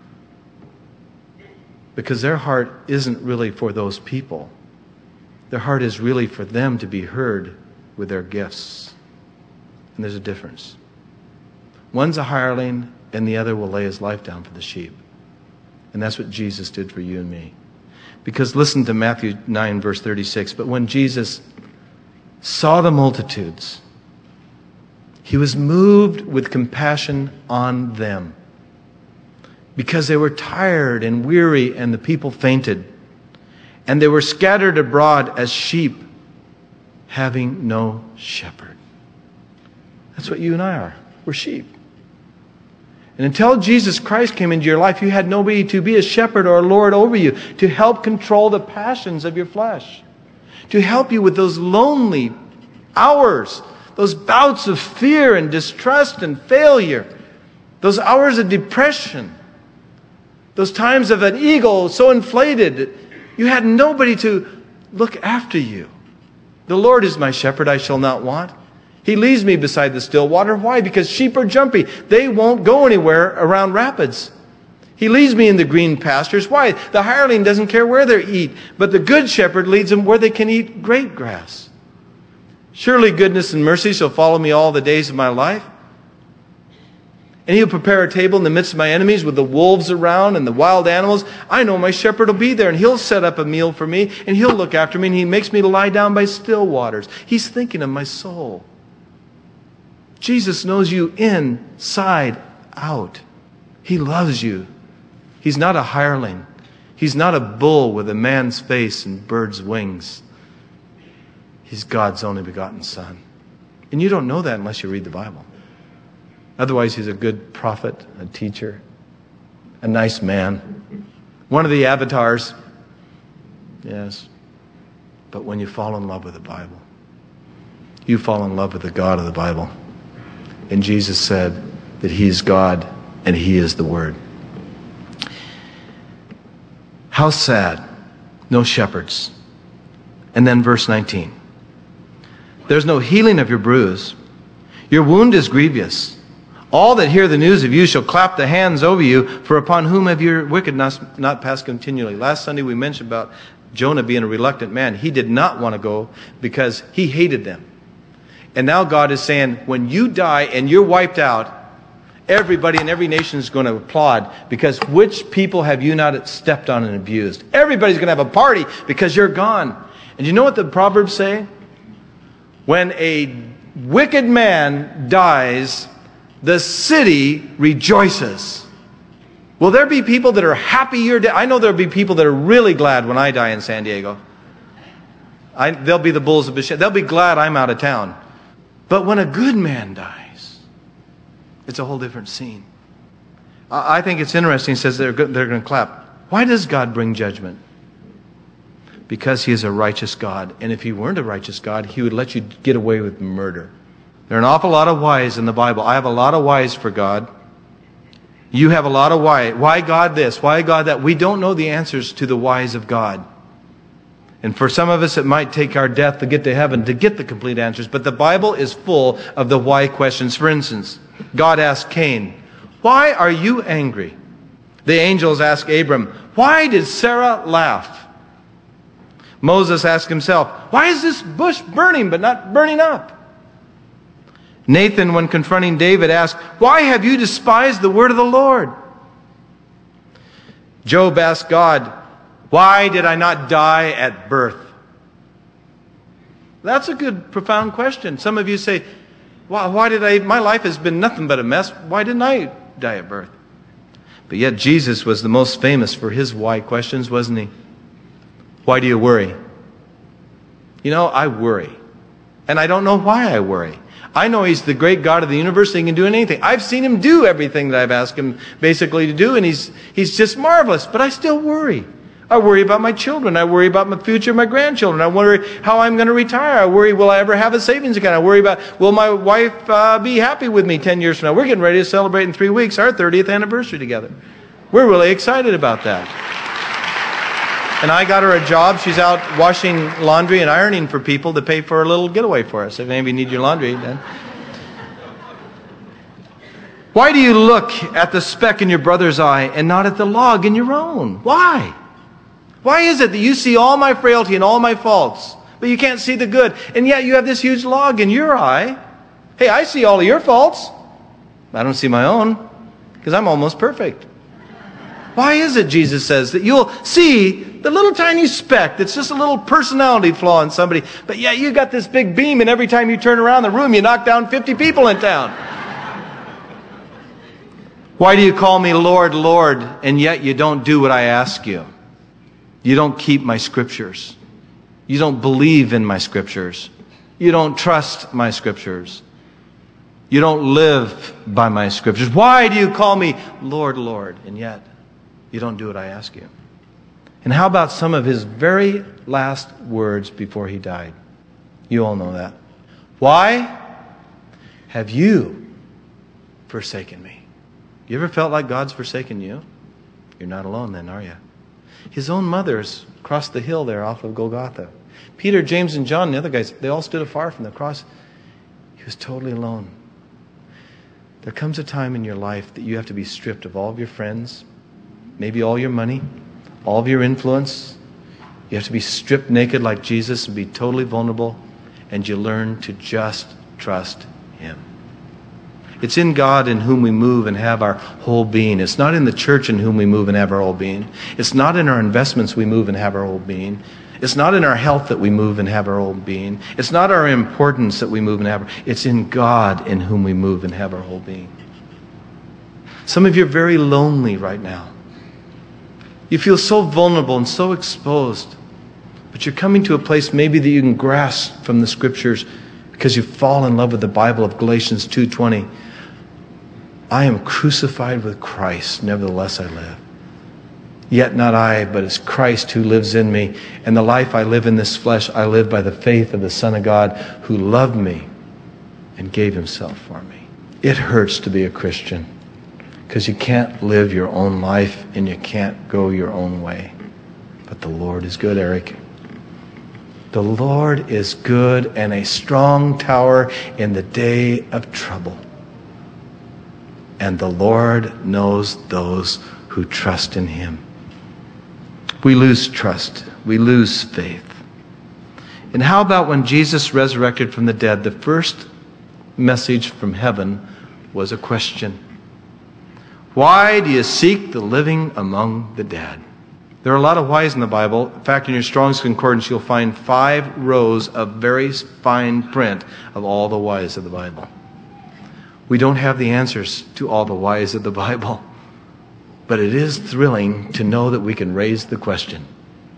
Because their heart isn't really for those people. Their heart is really for them to be heard with their gifts. And there's a difference. One's a hireling, and the other will lay his life down for the sheep. And that's what Jesus did for you and me. Because listen to Matthew 9, verse 36. But when Jesus saw the multitudes, He was moved with compassion on them, because they were tired and weary, and the people fainted. And they were scattered abroad as sheep, having no shepherd. That's what you and I are. We're sheep. And until Jesus Christ came into your life, you had nobody to be a shepherd or a lord over you, to help control the passions of your flesh, to help you with those lonely hours, those bouts of fear and distrust and failure, those hours of depression, those times of an ego so inflated, you had nobody to look after you. The Lord is my shepherd, I shall not want. He leads me beside the still water. Why? Because sheep are jumpy. They won't go anywhere around rapids. He leads me in the green pastures. Why? The hireling doesn't care where they eat, but the good shepherd leads them where they can eat great grass. Surely goodness and mercy shall follow me all the days of my life. And He'll prepare a table in the midst of my enemies with the wolves around and the wild animals. I know my shepherd will be there, and He'll set up a meal for me, and He'll look after me, and He makes me to lie down by still waters. He's thinking of my soul. Jesus knows you inside out. He loves you. He's not a hireling. He's not a bull with a man's face and bird's wings. He's God's only begotten Son. And you don't know that unless you read the Bible. Otherwise, he's a good prophet, a teacher, a nice man. One of the avatars. Yes. But when you fall in love with the Bible, you fall in love with the God of the Bible. And Jesus said that He's God and He is the Word. How sad. No shepherds. And then verse 19. There's no healing of your bruise. Your wound is grievous. All that hear the news of you shall clap the hands over you, for upon whom have your wickedness not passed continually? Last Sunday we mentioned about Jonah being a reluctant man. He did not want to go because he hated them. And now God is saying, when you die and you're wiped out, everybody in every nation is going to applaud, because which people have you not stepped on and abused? Everybody's going to have a party because you're gone. And you know what the Proverbs say? When a wicked man dies, the city rejoices. Will there be people that are happy you're dead? I know there'll be people that are really glad when I die in San Diego. They'll be the bulls of Bashan. They'll be glad I'm out of town. But when a good man dies, it's a whole different scene. I think it's interesting. It says they're going to clap. Why does God bring judgment? Because He is a righteous God. And if He weren't a righteous God, He would let you get away with murder. There are an awful lot of whys in the Bible. I have a lot of whys for God. You have a lot of why. Why God this? Why God that? We don't know the answers to the whys of God. And for some of us, it might take our death to get to heaven to get the complete answers. But the Bible is full of the why questions. For instance, God asked Cain, "Why are you angry?" The angels asked Abram, "Why did Sarah laugh?" Moses asked himself, "Why is this bush burning but not burning up?" Nathan, when confronting David, asked, "Why have you despised the word of the Lord?" Job asked God, "Why did I not die at birth?" That's a good, profound question. Some of you say, why did my life has been nothing but a mess. Why didn't I die at birth? But yet Jesus was the most famous for His why questions, wasn't He? Why do you worry? You know, I worry. And I don't know why I worry. I know He's the great God of the universe. He can do anything. I've seen Him do everything that I've asked Him basically to do, and He's just marvelous. But I still worry. I worry about my children. I worry about my future, my grandchildren. I worry how I'm going to retire. I worry, will I ever have a savings account? I worry about, will my wife be happy with me 10 years from now? We're getting ready to celebrate in 3 weeks our 30th anniversary together. We're really excited about that. And I got her a job. She's out washing laundry and ironing for people to pay for a little getaway for us. If any of you need your laundry, then. Why do you look at the speck in your brother's eye and not at the log in your own? Why? Why is it that you see all my frailty and all my faults, but you can't see the good? And yet you have this huge log in your eye. Hey, I see all of your faults. I don't see my own, because I'm almost perfect. Why is it, Jesus says, that you'll see the little tiny speck that's just a little personality flaw in somebody, but yet you got this big beam, and every time you turn around the room, you knock down 50 people in town? Why do you call me Lord, Lord, and yet you don't do what I ask you? You don't keep my scriptures. You don't believe in my scriptures. You don't trust my scriptures. You don't live by my scriptures. Why do you call me Lord, Lord, and yet you don't do what I ask you? And how about some of His very last words before He died? You all know that. Why have you forsaken me? You ever felt like God's forsaken you? You're not alone then, are you? His own mother's across the hill there off of Golgotha. Peter, James, and John, and the other guys, they all stood afar from the cross. He was totally alone. There comes a time in your life that you have to be stripped of all of your friends, maybe all your money, all of your influence. You have to be stripped naked like Jesus and be totally vulnerable, and you learn to just trust Him. It's in God in whom we move and have our whole being. It's not in the church in whom we move and have our whole being. It's not in our investments we move and have our whole being. It's not in our health that we move and have our whole being. It's not our importance that we move and have. It's in God in whom we move and have our whole being. Some of you are very lonely right now. You feel so vulnerable and so exposed. But you're coming to a place maybe that you can grasp from the Scriptures because you fall in love with the Bible of Galatians 2:20. I am crucified with Christ, nevertheless I live. Yet not I, but it's Christ who lives in me. And the life I live in this flesh, I live by the faith of the Son of God who loved me and gave himself for me. It hurts to be a Christian because you can't live your own life and you can't go your own way. But the Lord is good, Eric. The Lord is good and a strong tower in the day of trouble. And the Lord knows those who trust in him. We lose trust. We lose faith. And how about when Jesus resurrected from the dead, the first message from heaven was a question. Why do you seek the living among the dead? There are a lot of whys in the Bible. In fact, in your Strong's Concordance, you'll find 5 rows of very fine print of all the whys of the Bible. We don't have the answers to all the whys of the Bible. But it is thrilling to know that we can raise the question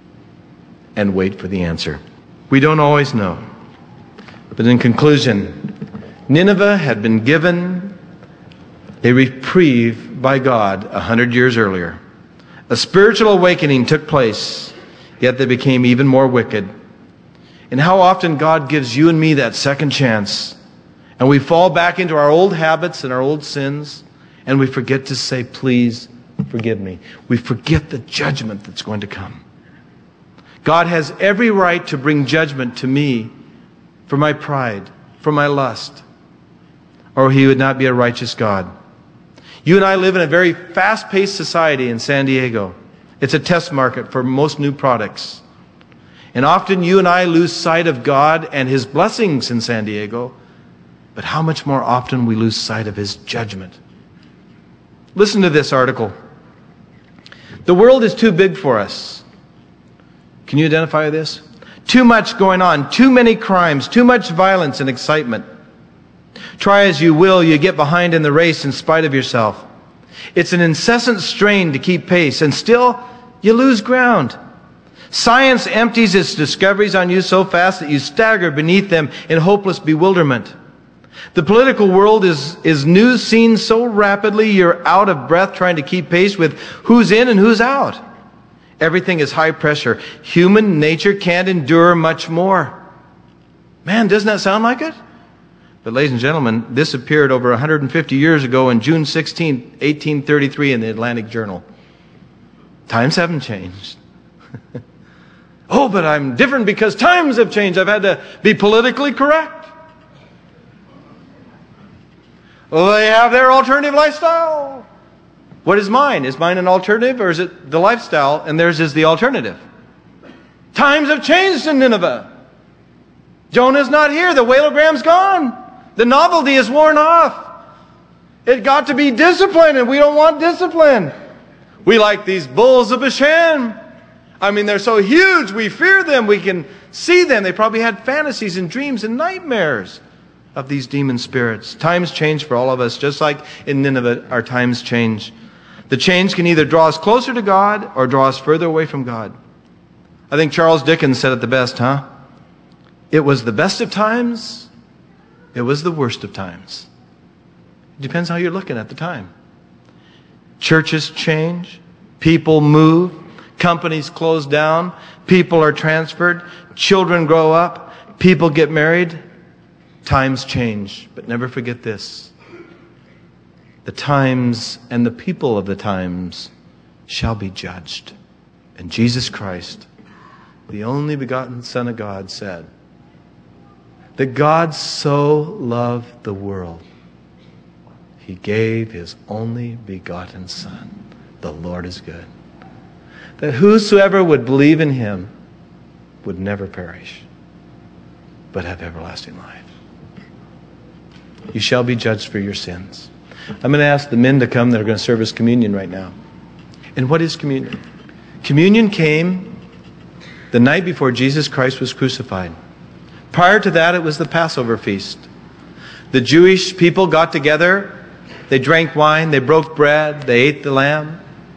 and wait for the answer. We don't always know. But in conclusion, Nineveh had been given a reprieve by God 100 years earlier. A spiritual awakening took place, yet they became even more wicked. And how often God gives you and me that second chance, and we fall back into our old habits and our old sins, and we forget to say, please forgive me. We forget the judgment that's going to come. God has every right to bring judgment to me for my pride, for my lust, or he would not be a righteous God. You and I live in a very fast-paced society in San Diego. It's a test market for most new products. And often you and I lose sight of God and his blessings in San Diego, but how much more often we lose sight of his judgment. Listen to this article. The world is too big for us. Can you identify this? Too much going on, too many crimes, too much violence and excitement. Try as you will, you get behind in the race in spite of yourself. It's an incessant strain to keep pace, and still you lose ground. Science empties its discoveries on you so fast that you stagger beneath them in hopeless bewilderment. The political world is news seen so rapidly you're out of breath trying to keep pace with who's in and who's out. Everything is high pressure. Human nature can't endure much more. Man, doesn't that sound like it? But ladies and gentlemen, this appeared over 150 years ago on June 16, 1833 in the Atlantic Journal. Times haven't changed. Oh, but I'm different because times have changed. I've had to be politically correct. Well, they have their alternative lifestyle. What is mine? Is mine an alternative, or is it the lifestyle and theirs is the alternative? Times have changed in Nineveh. Jonah's not here. The whalogram's gone. The novelty is worn off. It got to be discipline, and we don't want discipline. We like these bulls of Bashan. I mean, they're so huge, we fear them. We can see them. They probably had fantasies and dreams and nightmares of these demon spirits. Times change for all of us, just like in Nineveh, our times change. The change can either draw us closer to God or draw us further away from God. I think Charles Dickens said it the best, huh? It was the best of times. It was the worst of times. It depends how you're looking at the time. Churches change. People move. Companies close down. People are transferred. Children grow up. People get married. Times change. But never forget this. The times and the people of the times shall be judged. And Jesus Christ, the only begotten Son of God, said that God so loved the world, He gave His only begotten Son. The Lord is good. That whosoever would believe in Him would never perish, but have everlasting life. You shall be judged for your sins. I'm going to ask the men to come that are going to serve us communion right now. And what is communion? Communion came the night before Jesus Christ was crucified. Prior to that, it was the Passover feast. The Jewish people got together. They drank wine. They broke bread. They ate the lamb.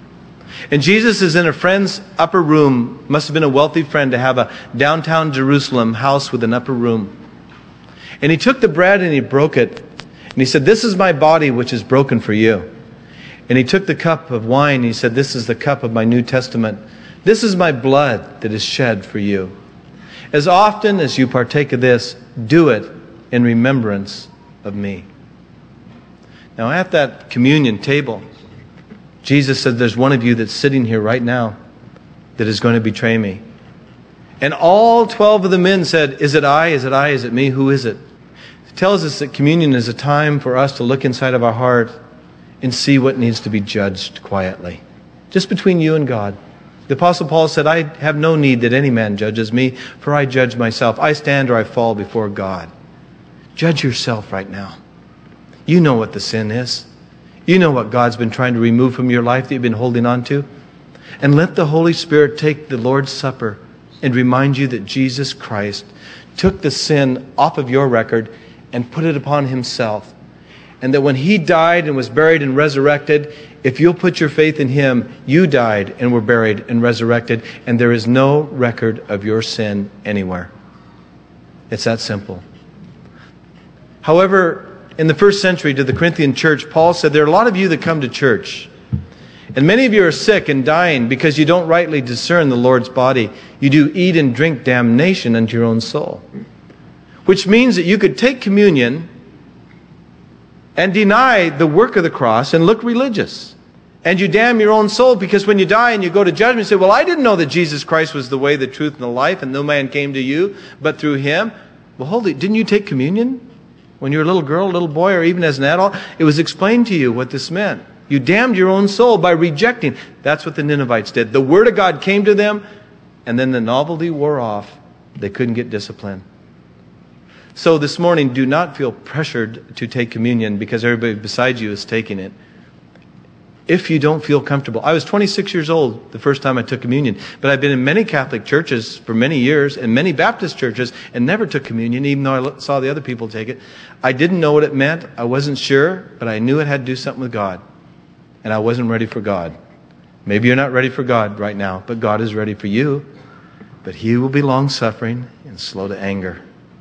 And Jesus is in a friend's upper room. Must have been a wealthy friend to have a downtown Jerusalem house with an upper room. And he took the bread and he broke it. And he said, "This is my body which is broken for you." And he took the cup of wine and he said, "This is the cup of my New Testament. This is my blood that is shed for you. As often as you partake of this, do it in remembrance of me." Now at that communion table, Jesus said, "There's one of you that's sitting here right now that is going to betray me." And all 12 of the men said, "Is it I? Is it I? Is it me? Who is it?" It tells us that communion is a time for us to look inside of our heart and see what needs to be judged quietly, just between you and God. The Apostle Paul said, "I have no need that any man judges me, for I judge myself. I stand or I fall before God." Judge yourself right now. You know what the sin is. You know what God's been trying to remove from your life that you've been holding on to. And let the Holy Spirit take the Lord's Supper and remind you that Jesus Christ took the sin off of your record and put it upon himself. And that when he died and was buried and resurrected, if you'll put your faith in him, you died and were buried and resurrected, and there is no record of your sin anywhere. It's that simple. However, in the first century to the Corinthian church, Paul said, there are a lot of you that come to church, and many of you are sick and dying because you don't rightly discern the Lord's body. You do eat and drink damnation unto your own soul. Which means that you could take communion and deny the work of the cross and look religious. And you damn your own soul, because when you die and you go to judgment, you say, "Well, I didn't know that Jesus Christ was the way, the truth, and the life, and no man came to you but through him." Well, hold it. Didn't you take communion when you were a little girl, a little boy, or even as an adult? It was explained to you what this meant. You damned your own soul by rejecting. That's what the Ninevites did. The Word of God came to them, and then the novelty wore off. They couldn't get discipline. So this morning, do not feel pressured to take communion because everybody beside you is taking it. If you don't feel comfortable. I was 26 years old the first time I took communion, but I've been in many Catholic churches for many years and many Baptist churches and never took communion, even though I saw the other people take it. I didn't know what it meant. I wasn't sure, but I knew it had to do something with God. And I wasn't ready for God. Maybe you're not ready for God right now, but God is ready for you. But he will be long-suffering and slow to anger.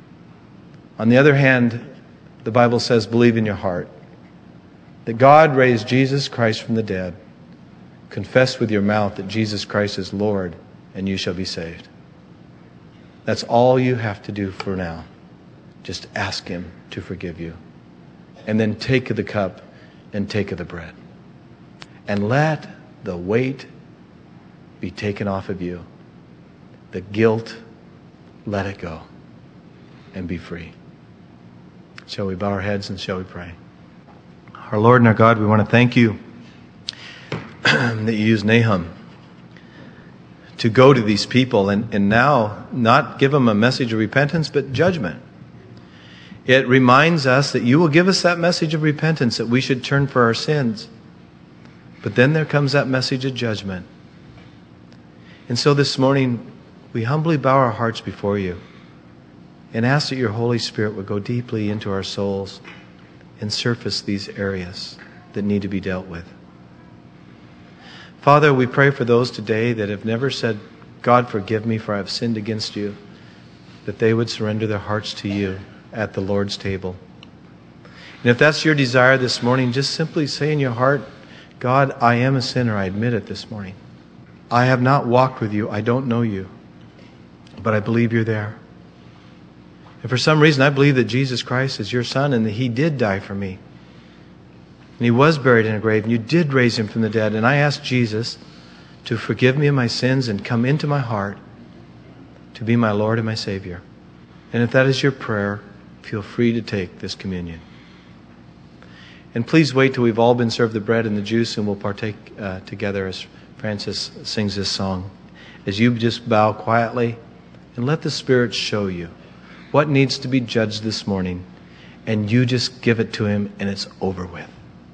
On the other hand, the Bible says, believe in your heart that God raised Jesus Christ from the dead. Confess with your mouth that Jesus Christ is Lord, and you shall be saved. That's all you have to do for now. Just ask him to forgive you. And then take of the cup and take of the bread. And let the weight be taken off of you. The guilt, let it go. And be free. Shall we bow our heads and shall we pray? Our Lord and our God, we want to thank you that you used Nahum to go to these people and now not give them a message of repentance, but judgment. It reminds us that you will give us that message of repentance, that we should turn for our sins. But then there comes that message of judgment. And so this morning, we humbly bow our hearts before you and ask that your Holy Spirit would go deeply into our souls and surface these areas that need to be dealt with. Father, we pray for those today that have never said, "God, forgive me, for I have sinned against you," that they would surrender their hearts to you at the Lord's table. And if that's your desire this morning, just simply say in your heart, "God, I am a sinner. I admit it this morning. I have not walked with you. I don't know you. But I believe you're there. And for some reason, I believe that Jesus Christ is your Son and that he did die for me. And he was buried in a grave, and you did raise him from the dead. And I ask Jesus to forgive me of my sins and come into my heart to be my Lord and my Savior." And if that is your prayer, feel free to take this communion. And please wait till we've all been served the bread and the juice, and we'll partake together as Francis sings this song. As you just bow quietly and let the Spirit show you what needs to be judged this morning, and you just give it to him and it's over with.